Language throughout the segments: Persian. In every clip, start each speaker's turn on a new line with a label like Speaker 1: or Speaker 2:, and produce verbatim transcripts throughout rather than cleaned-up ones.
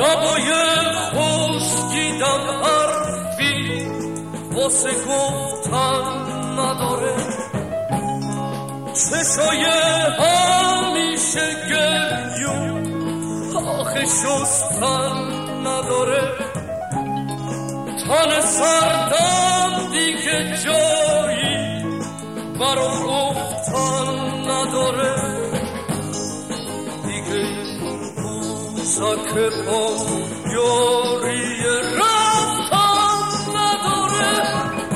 Speaker 1: لبای خشکیدم حرفی واسه گفتن نداره، چشای همیشه گریون آخه شستن نداره، تن سردم دیگه جایی برا گفتن نداره، دیگه بوسک پا یاری رفتن نداره،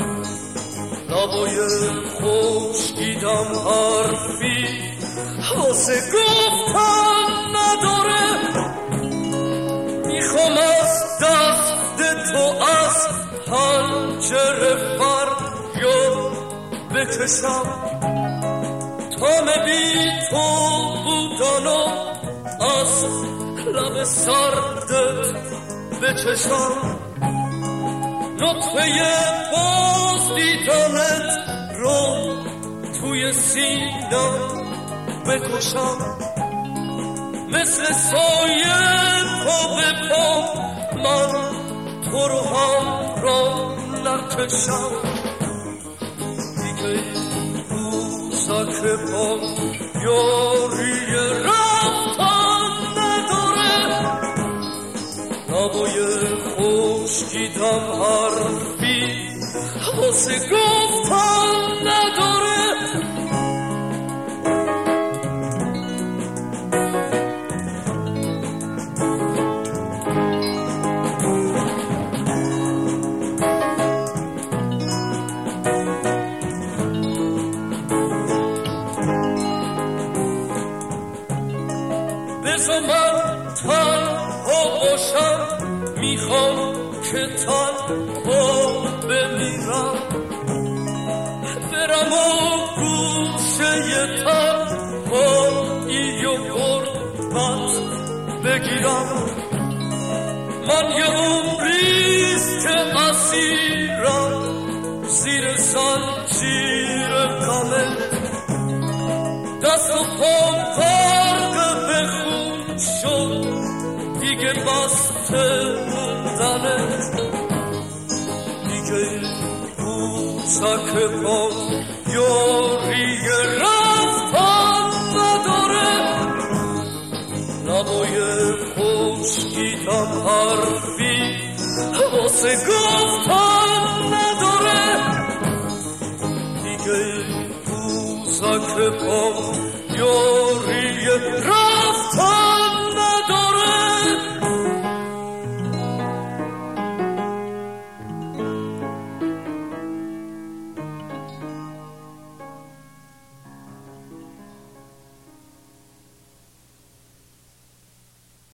Speaker 1: لبای خشکیدم حرفی واسه گفتن نداره، میخوام از دست تو از پنجره فریاد بکشم، تا بی تو بودنو از لب سردت بچشم، نطفه باز دیدنت رو توی سینم بکشم، مثل سایه پا به پا من تو رو هم را نکشم، دیگه بوسک پا یاری رفتن نداره، لبای خشکیدم حرفی واسه گفتن نداره. بذار من تنها باشم، میخوام که تنها بمیرم، برم و گوشه تنهایی و غربت بگیرم، من یه عمریست که اسیرم زیر زنجیر غمت، دست و پام غرق به خون شد دیگه بسته موندنت، دیگه بوسک پا یاری رفتن نداره، لبای خشکیدم حرفی واسه گفتن نداره، دیگه بوسک پا یاری رفتن